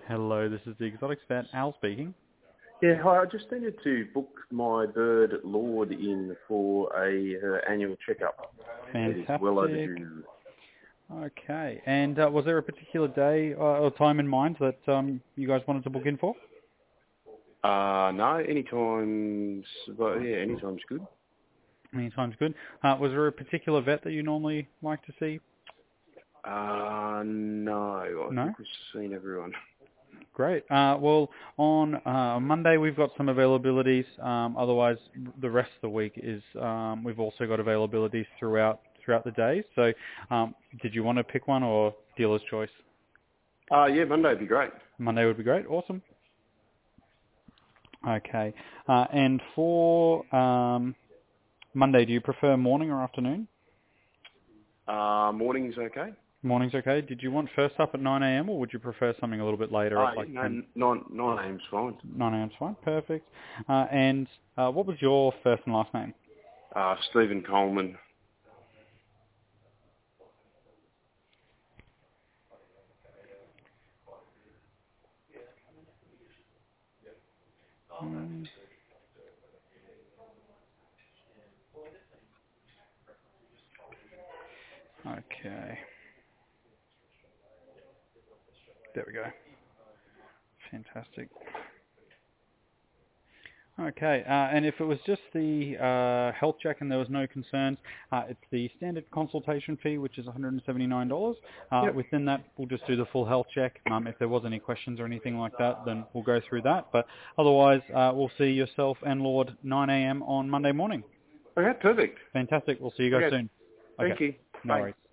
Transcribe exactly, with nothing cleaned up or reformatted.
Hello, this is the Exotics Vet, Al speaking. Yeah, hi. I just needed to book my bird Lord in for a her annual checkup. It is Fantastic. well overdue. Okay, and uh, was there a particular day uh, or time in mind that um, you guys wanted to book in for? Uh, no, anytime's, well, yeah, anytime's good. Anytime's good. Uh, was there a particular vet that you normally like to see? Uh, no, I No? think we've seen everyone. Great. Uh, well, on uh, Monday we've got some availabilities. Um, otherwise, the rest of the week is um, we've also got availabilities throughout throughout the day. So, um, did you want to pick one or dealer's choice? Uh, yeah, Monday would be great. Monday would be great. Awesome. Okay. Uh, and for um, Monday, do you prefer morning or afternoon? Uh, morning's okay. Morning's okay. Did you want first up at nine a m or would you prefer something a little bit later Uh, at like yeah, ten? no, nine, nine a.m.'s fine. nine a m is fine. Perfect. Uh, and uh, what was your first and last name? Uh, Stephen Coleman. Hmm, Okay. There we go. Fantastic. Okay, uh, and if it was just the uh, health check and there was no concerns, uh, it's the standard consultation fee, which is one hundred seventy-nine dollars. Uh, Yep. within that, we'll just do the full health check. Um, if there was any questions or anything like that, then we'll go through that. But otherwise, uh, we'll see yourself and Lord nine a m on Monday morning. Okay, perfect. Fantastic. We'll see you guys Okay, soon. Okay, thank you. no Bye. worries.